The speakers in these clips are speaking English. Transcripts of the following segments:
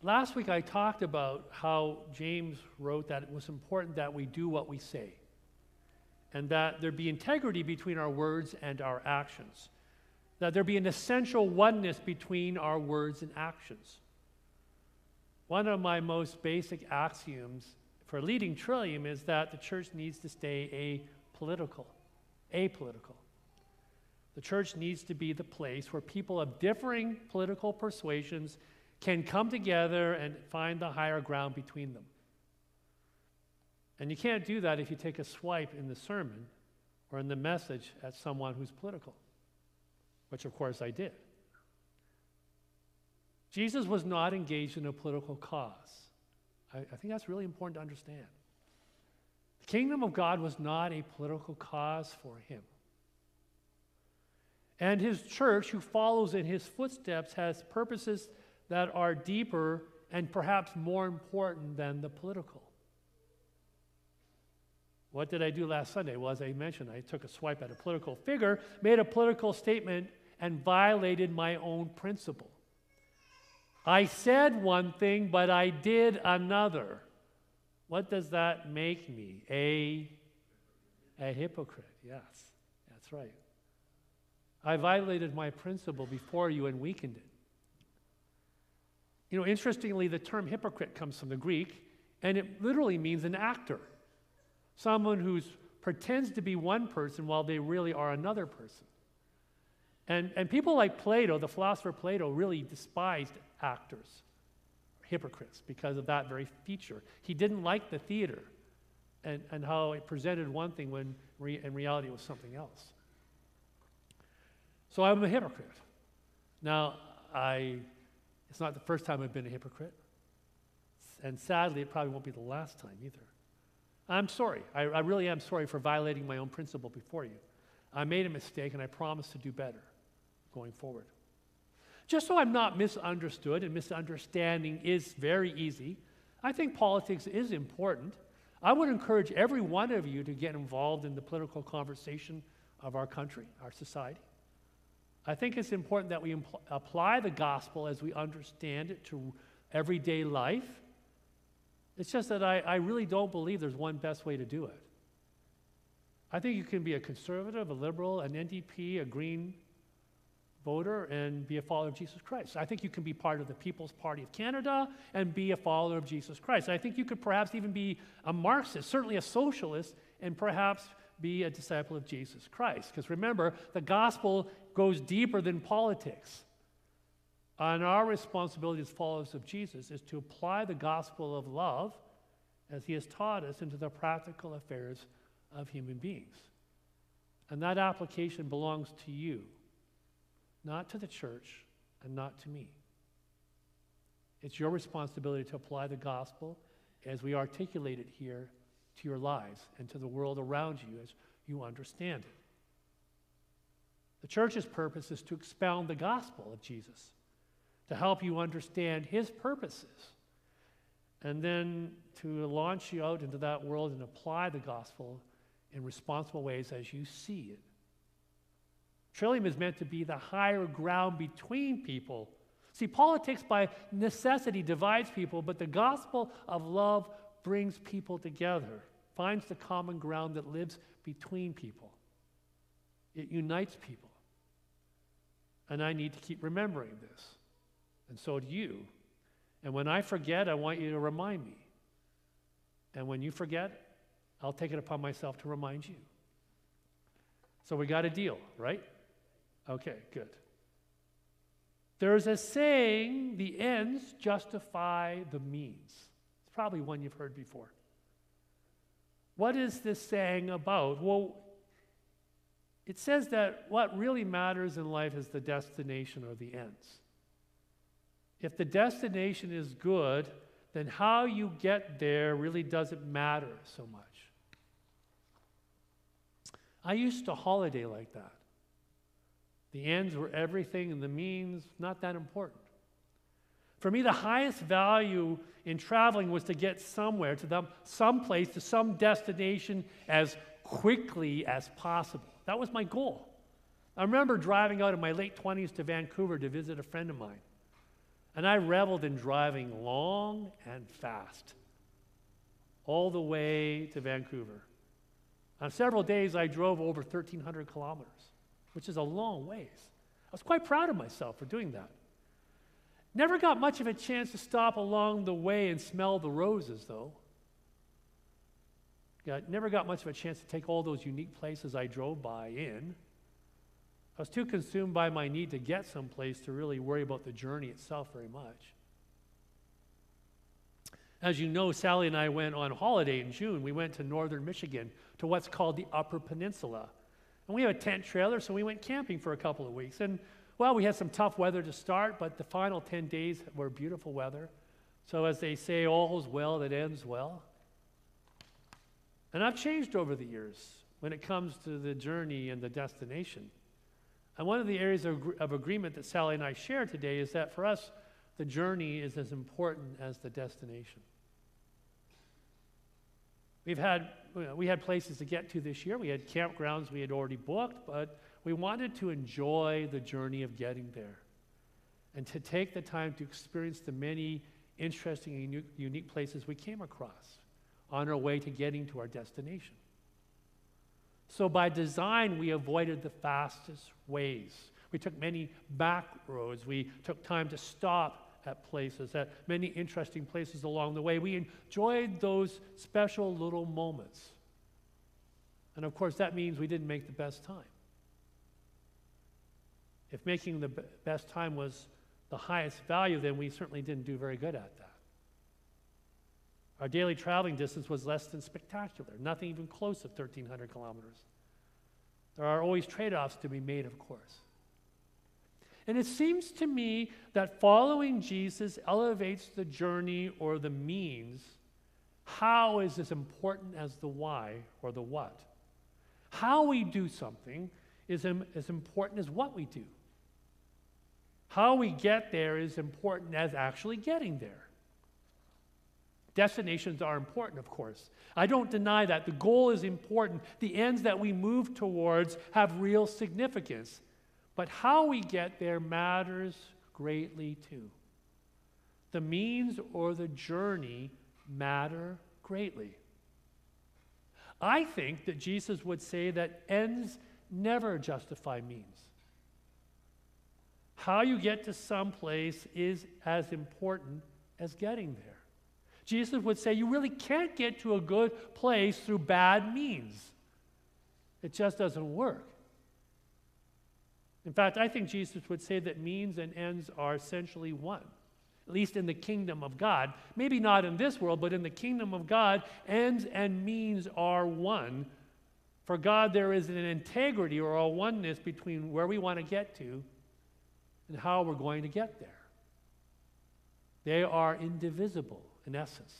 Last week I talked about how James wrote that it was important that we do what we say, and that there be integrity between our words and our actions, that there be an essential oneness between our words and actions. One of my most basic axioms for leading Trillium is that the church needs to stay apolitical. The church needs to be the place where people of differing political persuasions can come together and find the higher ground between them. And you can't do that if you take a swipe in the sermon or in the message at someone who's political, which of course I did. Jesus was not engaged in a political cause. I think that's really important to understand. The kingdom of God was not a political cause for him. And his church, who follows in his footsteps, has purposes that are deeper and perhaps more important than the political. What did I do last Sunday? Well, as I mentioned, I took a swipe at a political figure, made a political statement, and violated my own principle. I said one thing, but I did another. What does that make me? A hypocrite. Yes, that's right. I violated my principle before you and weakened it. You know, interestingly, the term hypocrite comes from the Greek, and it literally means an actor. Someone who pretends to be one person while they really are another person. And people like Plato, the philosopher Plato, really despised actors, hypocrites, because of that very feature. He didn't like the theater and how it presented one thing when in reality it was something else. So I'm a hypocrite. Now, it's not the first time I've been a hypocrite. And sadly, it probably won't be the last time either. I'm sorry. I really am sorry for violating my own principle before you. I made a mistake, and I promise to do better going forward. Just so I'm not misunderstood, and misunderstanding is very easy, I think politics is important. I would encourage every one of you to get involved in the political conversation of our country, our society. I think it's important that we apply the gospel as we understand it to everyday life. It's just that I really don't believe there's one best way to do it. I think you can be a conservative, a liberal, an NDP, a Green voter, and be a follower of Jesus Christ. I think you can be part of the People's Party of Canada and be a follower of Jesus Christ. I think you could perhaps even be a Marxist, certainly a socialist, and perhaps be a disciple of Jesus Christ. Because remember, the gospel goes deeper than politics. And our responsibility as followers of Jesus is to apply the gospel of love as he has taught us into the practical affairs of human beings. And that application belongs to you, not to the church and not to me. It's your responsibility to apply the gospel as we articulate it here to your lives and to the world around you as you understand it. The church's purpose is to expound the gospel of Jesus, to help you understand his purposes, and then to launch you out into that world and apply the gospel in responsible ways as you see it. Trillium is meant to be the higher ground between people. See, politics by necessity divides people, but the gospel of love brings people together, finds the common ground that lives between people. It unites people. And I need to keep remembering this. And so do you. And when I forget, I want you to remind me. And when you forget, I'll take it upon myself to remind you. So we got a deal, right? Okay, good. There's a saying, the ends justify the means. It's probably one you've heard before. What is this saying about? Well, it says that what really matters in life is the destination or the ends. If the destination is good, then how you get there really doesn't matter so much. I used to holiday like that. The ends were everything and the means, not that important. For me, the highest value in traveling was to get somewhere, to some place, to some destination as quickly as possible. That was my goal. I remember driving out in my late 20s to Vancouver to visit a friend of mine. And I reveled in driving long and fast all the way to Vancouver. On several days, I drove over 1,300 kilometers, which is a long ways. I was quite proud of myself for doing that. Never got much of a chance to stop along the way and smell the roses, though. Never got much of a chance to take all those unique places I drove by in. I was too consumed by my need to get someplace to really worry about the journey itself very much. As you know, Sally and I went on holiday in June. We went to northern Michigan to what's called the Upper Peninsula. And we have a tent trailer, so we went camping for a couple of weeks. And, well, we had some tough weather to start, but the final 10 days were beautiful weather. So as they say, all's well that ends well. And I've changed over the years when it comes to the journey and the destination. And one of the areas of agreement that Sally and I share today is that for us, the journey is as important as the destination. We had places to get to this year. We had campgrounds we had already booked, but we wanted to enjoy the journey of getting there and to take the time to experience the many interesting and unique places we came across on our way to getting to our destination. So by design, we avoided the fastest ways. We took many back roads. We took time to stop at places, at many interesting places along the way. We enjoyed those special little moments. And of course, that means we didn't make the best time. If making the best time was the highest value, then we certainly didn't do very good at that. Our daily traveling distance was less than spectacular, nothing even close to 1,300 kilometers. There are always trade-offs to be made, of course. And it seems to me that following Jesus elevates the journey or the means. How is as important as the why or the what. How we do something is as important as what we do. How we get there is important as actually getting there. Destinations are important, of course. I don't deny that. The goal is important. The ends that we move towards have real significance. But how we get there matters greatly too. The means or the journey matter greatly. I think that Jesus would say that ends never justify means. How you get to some place is as important as getting there. Jesus would say you really can't get to a good place through bad means. It just doesn't work. In fact, I think Jesus would say that means and ends are essentially one, at least in the kingdom of God. Maybe not in this world, but in the kingdom of God, ends and means are one. For God, there is an integrity or a oneness between where we want to get to and how we're going to get there. They are indivisible in essence.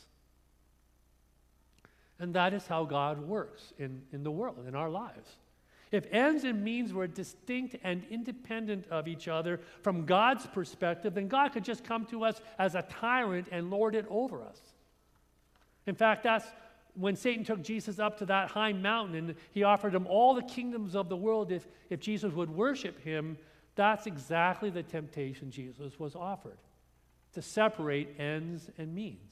And that is how God works in the world, in our lives. If ends and means were distinct and independent of each other from God's perspective, then God could just come to us as a tyrant and lord it over us. In fact, that's when Satan took Jesus up to that high mountain and he offered him all the kingdoms of the world if Jesus would worship him. That's exactly the temptation Jesus was offered, to separate ends and means.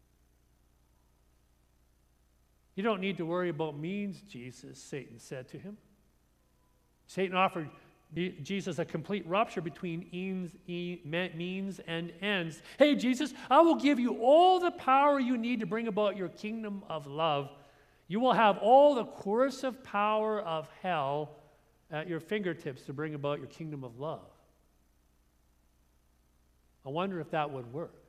You don't need to worry about means, Satan said to him. Satan offered Jesus a complete rupture between means and ends. Hey, Jesus, I will give you all the power you need to bring about your kingdom of love. You will have all the coercive power of hell at your fingertips to bring about your kingdom of love. I wonder if that would work.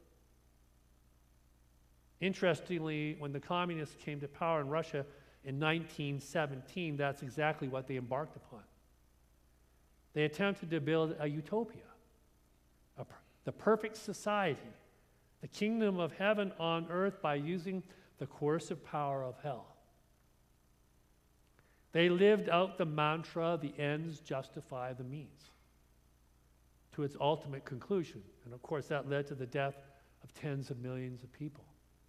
Interestingly, when the communists came to power in Russia in 1917, that's exactly what they embarked upon. They attempted to build a utopia, the perfect society, the kingdom of heaven on earth by using the coercive power of hell. They lived out the mantra, the ends justify the means, to its ultimate conclusion. And of course, that led to the death of tens of millions of people.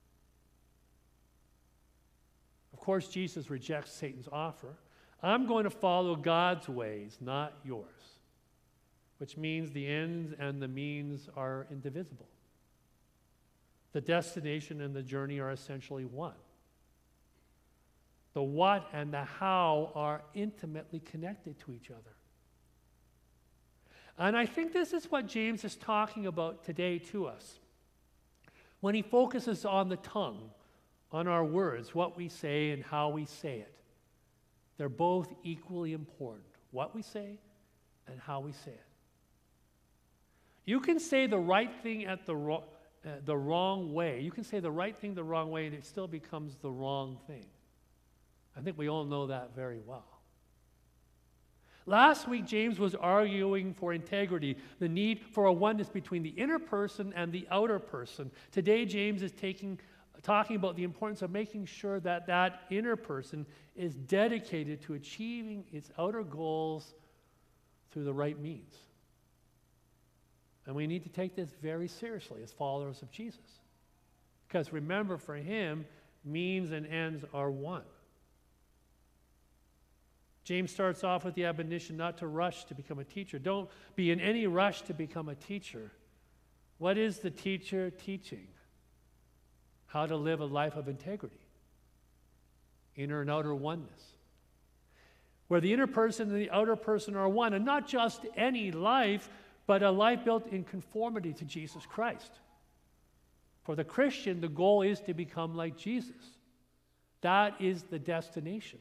Of course, Jesus rejects Satan's offer. I'm going to follow God's ways, not yours. which means the ends and the means are indivisible. The destination and the journey are essentially one. The what and the how are intimately connected to each other. And I think this is what James is talking about today to us. When he focuses on the tongue, on our words, what we say and how we say it. They're both equally important, what we say and how we say it. You can say the right thing at the wrong way. You can say the right thing the wrong way and it still becomes the wrong thing. I think we all know that very well. Last week, James was arguing for integrity, the need for a oneness between the inner person and the outer person. Today, James is talking about the importance of making sure that that inner person is dedicated to achieving its outer goals through the right means. And we need to take this very seriously as followers of Jesus. Because remember, for him, means and ends are one. James starts off with the admonition not to rush to become a teacher. Don't be in any rush to become a teacher. What is the teacher teaching? How to live a life of integrity, inner and outer oneness, where the inner person and the outer person are one, and not just any life, but a life built in conformity to Jesus Christ. For the Christian, the goal is to become like Jesus. That is the destination.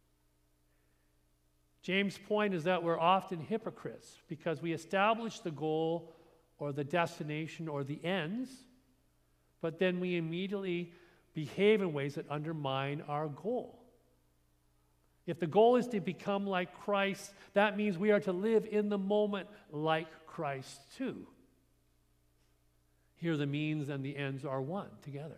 James' point is that we're often hypocrites because we establish the goal or the destination or the ends, but then we immediately behave in ways that undermine our goal. If the goal is to become like Christ, that means we are to live in the moment like Christ too. Here the means and the ends are one together.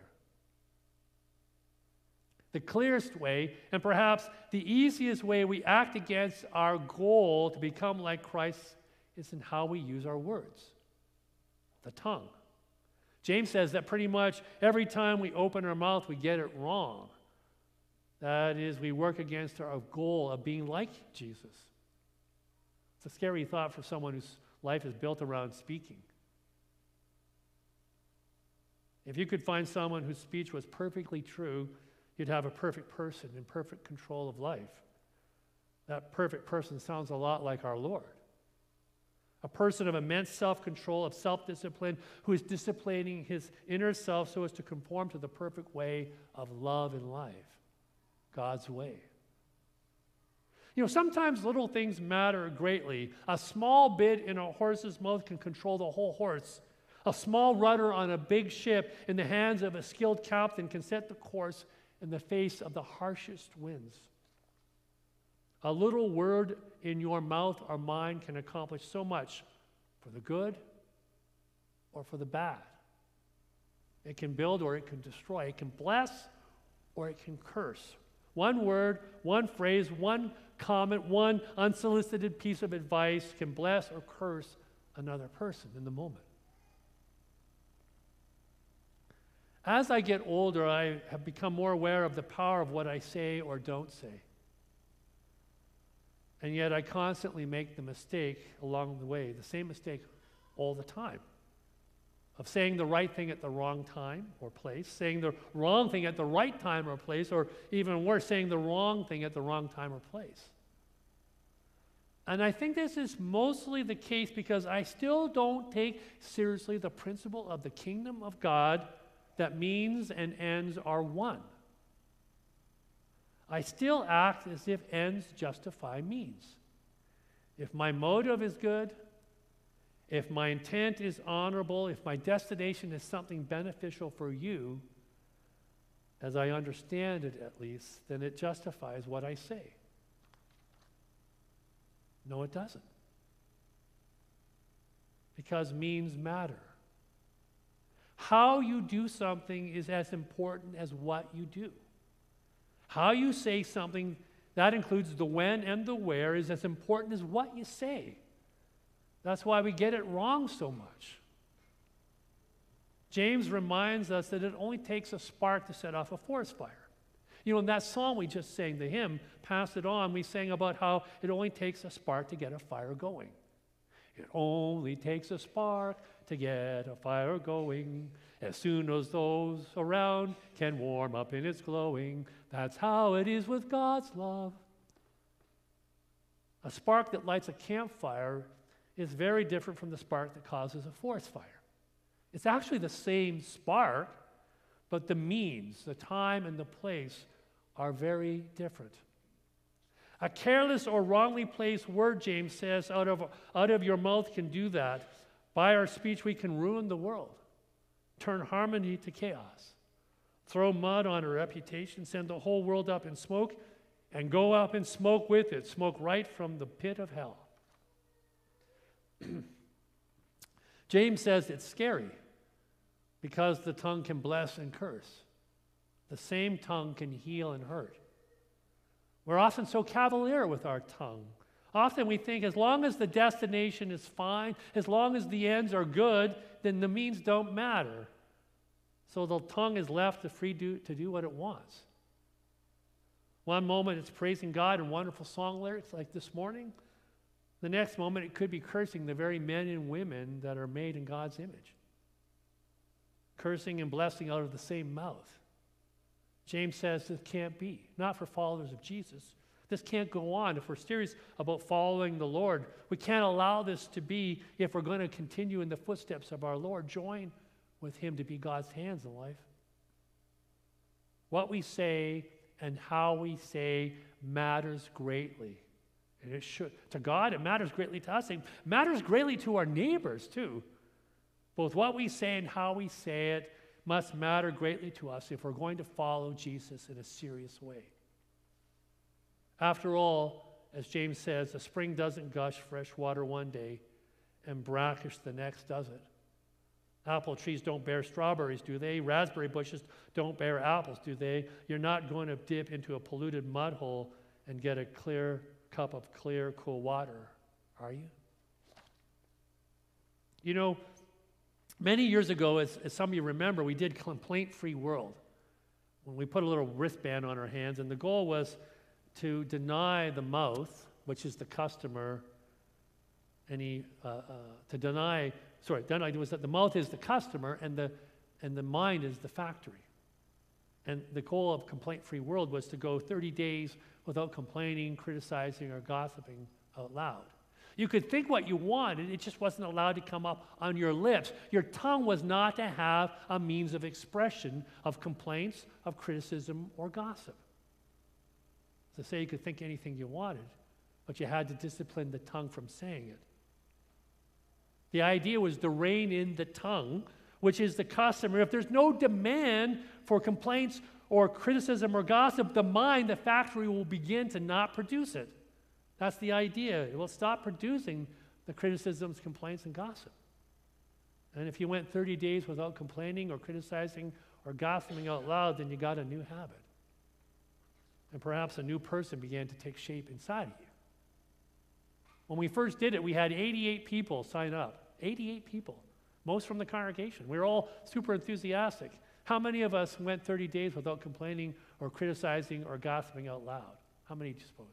The clearest way, and perhaps the easiest way we act against our goal to become like Christ is in how we use our words, the tongue. James says that pretty much every time we open our mouth, we get it wrong. That is, we work against our goal of being like Jesus. It's a scary thought for someone whose life is built around speaking. If you could find someone whose speech was perfectly true, you'd have a perfect person in perfect control of life. That perfect person sounds a lot like our Lord. A person of immense self-control, of self-discipline, who is disciplining his inner self so as to conform to the perfect way of love and life, God's way. You know, sometimes little things matter greatly. A small bit in a horse's mouth can control the whole horse. A small rudder on a big ship in the hands of a skilled captain can set the course in the face of the harshest winds. A little word in your mouth or mind can accomplish so much for the good or for the bad. It can build or it can destroy. It can bless or it can curse. One word, one phrase, one comment, one unsolicited piece of advice can bless or curse another person in the moment. As I get older, I have become more aware of the power of what I say or don't say. And yet I constantly make the mistake along the way, the same mistake all the time, of saying the right thing at the wrong time or place, saying the wrong thing at the right time or place, or even worse, saying the wrong thing at the wrong time or place. And I think this is mostly the case because I still don't take seriously the principle of the kingdom of God that means and ends are one. I still act as if ends justify means. If my motive is good, if my intent is honorable, if my destination is something beneficial for you, as I understand it at least, then it justifies what I say. No, it doesn't. Because means matter. How you do something is as important as what you do. How you say something, that includes the when and the where, is as important as what you say. That's why we get it wrong so much. James reminds us that it only takes a spark to set off a forest fire. You know, in that song we just sang, the hymn, Pass It On, we sang about how it only takes a spark to get a fire going. It only takes a spark to get a fire going. As soon as those around can warm up in its glowing, that's how it is with God's love. A spark that lights a campfire is very different from the spark that causes a forest fire. It's actually the same spark, but the means, the time, and the place are very different. A careless or wrongly placed word, James says, out of your mouth can do that. By our speech, we can ruin the world, turn harmony to chaos, throw mud on a reputation, send the whole world up in smoke, and go up in smoke with it, smoke right from the pit of hell. James says it's scary because the tongue can bless and curse. The same tongue can heal and hurt. We're often so cavalier with our tongue. Often we think as long as the destination is fine, as long as the ends are good, then the means don't matter. So the tongue is left free to do what it wants. One moment it's praising God in wonderful song lyrics like this morning. The next moment it could be cursing the very men and women that are made in God's image. Cursing and blessing out of the same mouth. James says this can't be, not for followers of Jesus. This can't go on. If we're serious about following the Lord, we can't allow this to be if we're going to continue in the footsteps of our Lord. Join with him to be God's hands in life. What we say and how we say matters greatly. And it should. To God, it matters greatly to us. It matters greatly to our neighbors, too. Both what we say and how we say it must matter greatly to us if we're going to follow Jesus in a serious way. After all, as James says, the spring doesn't gush fresh water one day and brackish the next, does it? Apple trees don't bear strawberries, do they? Raspberry bushes don't bear apples, do they? You're not going to dip into a polluted mud hole and get a clear cup of clear, cool water, are you? You know, many years ago, as some of you remember, we did Complaint-Free World when we put a little wristband on our hands, and the goal was to deny the mouth, which is the customer, deny was that the mouth is the customer and the mind is the factory. And the goal of Complaint-Free World was to go 30 days without complaining, criticizing, or gossiping out loud. You could think what you wanted, it just wasn't allowed to come up on your lips. Your tongue was not to have a means of expression of complaints, of criticism, or gossip. To say you could think anything you wanted, but you had to discipline the tongue from saying it. The idea was to rein in the tongue, which is the customer. If there's no demand for complaints or criticism or gossip, the mind, the factory, will begin to not produce it. That's the idea. It will stop producing the criticisms, complaints, and gossip. And if you went 30 days without complaining or criticizing or gossiping out loud, then you got a new habit. And perhaps a new person began to take shape inside of you. When we first did it, we had 88 people sign up. 88 people, most from the congregation. We were all super enthusiastic. How many of us went 30 days without complaining or criticizing or gossiping out loud? How many do you suppose?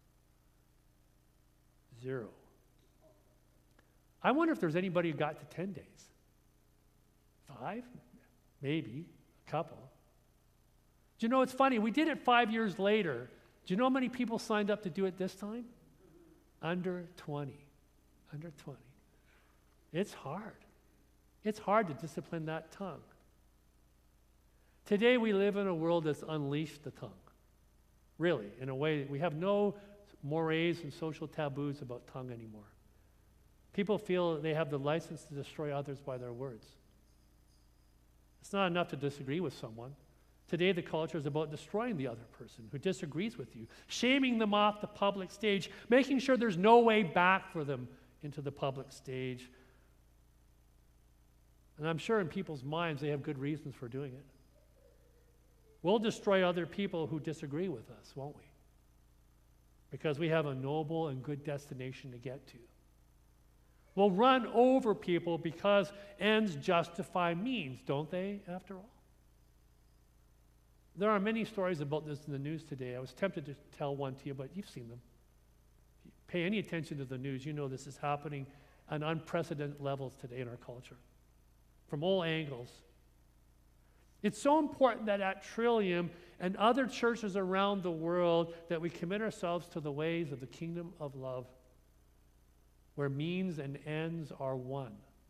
0. I wonder if there's anybody who got to 10 days. 5? Maybe. A couple. Do you know, it's funny, we did it 5 years later. Do you know how many people signed up to do it this time? Under 20. Under 20. It's hard. It's hard to discipline that tongue. Today we live in a world that's unleashed the tongue. Really, in a way, we have no mores and social taboos about tongue anymore. People feel they have the license to destroy others by their words. It's not enough to disagree with someone. Today the culture is about destroying the other person who disagrees with you, shaming them off the public stage, making sure there's no way back for them into the public stage. And I'm sure in people's minds they have good reasons for doing it. We'll destroy other people who disagree with us, won't we? Because we have a noble and good destination to get to. We'll run over people because ends justify means, don't they, after all? There are many stories about this in the news today. I was tempted to tell one to you, but you've seen them. If you pay any attention to the news, you know this is happening on unprecedented levels today in our culture, from all angles. It's so important that at Trillium and other churches around the world that we commit ourselves to the ways of the kingdom of love, where means and ends are one.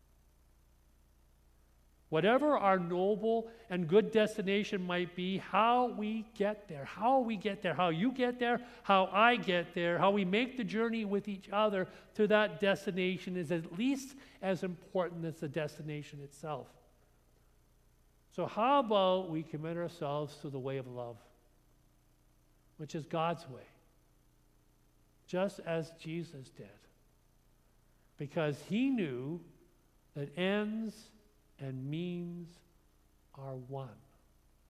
Whatever our noble and good destination might be, how we get there, how you get there, how I get there, how we make the journey with each other to that destination is at least as important as the destination itself. So how about we commit ourselves to the way of love, which is God's way, just as Jesus did, because he knew that ends and means are one.